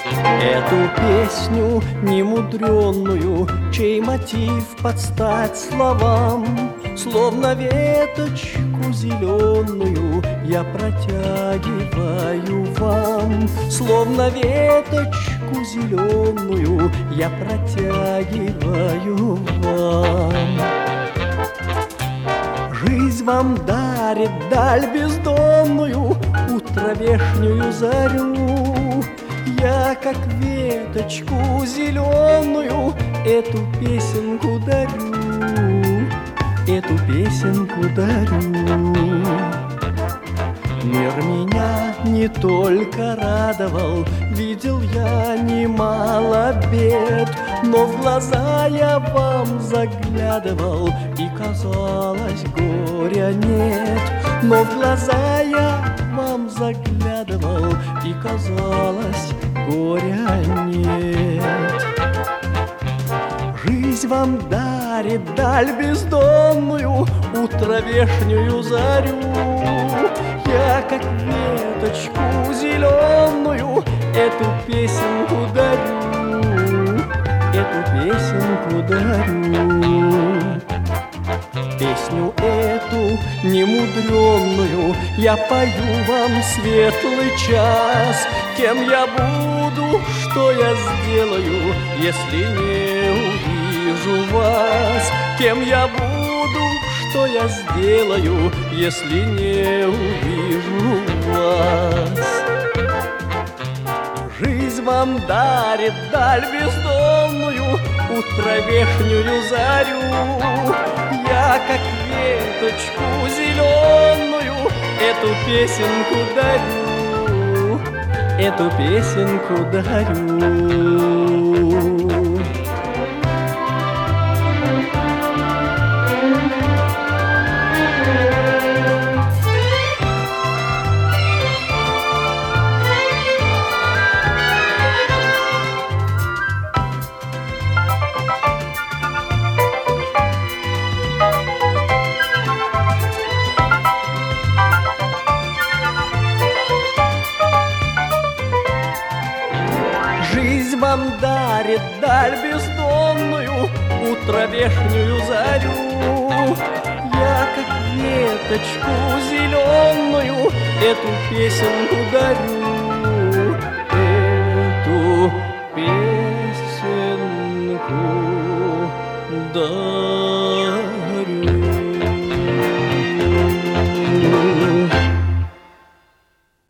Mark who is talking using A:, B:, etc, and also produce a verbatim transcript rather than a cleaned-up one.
A: Эту песню немудренную, чей мотив под стать словам, словно веточку зеленую я протягиваю вам. Словно веточку зеленую я протягиваю вам. Жизнь вам дарит даль бездонную, утровешнюю зарю. Я, как веточку зеленую, эту песенку дарю, эту песенку дарю. Мир меня не только радовал, видел я немало бед, но в глаза я вам заглядывал, и казалось, горя нет. Но в глаза я вам заглядывал, и казалось, горя нет. Жизнь вам дарит даль бездонную, утровешнюю зарю. Я, как веточку зеленую, эту песенку дарю, эту песенку дарю. Песню эту немудренную я пою вам светлый час. Кем я буду, что я сделаю, если не увижу вас? Кем я буду, что я сделаю, если не увижу вас? Жизнь вам дарит даль бездонную, утровешнюю зарю. Я, как веточку зеленую, эту песенку дарю, эту песенку дарю. Жизнь вам дарит даль бездонную, утровешнюю зарю. Я, как веточку зеленую, эту песенку дарю, эту песенку дарю.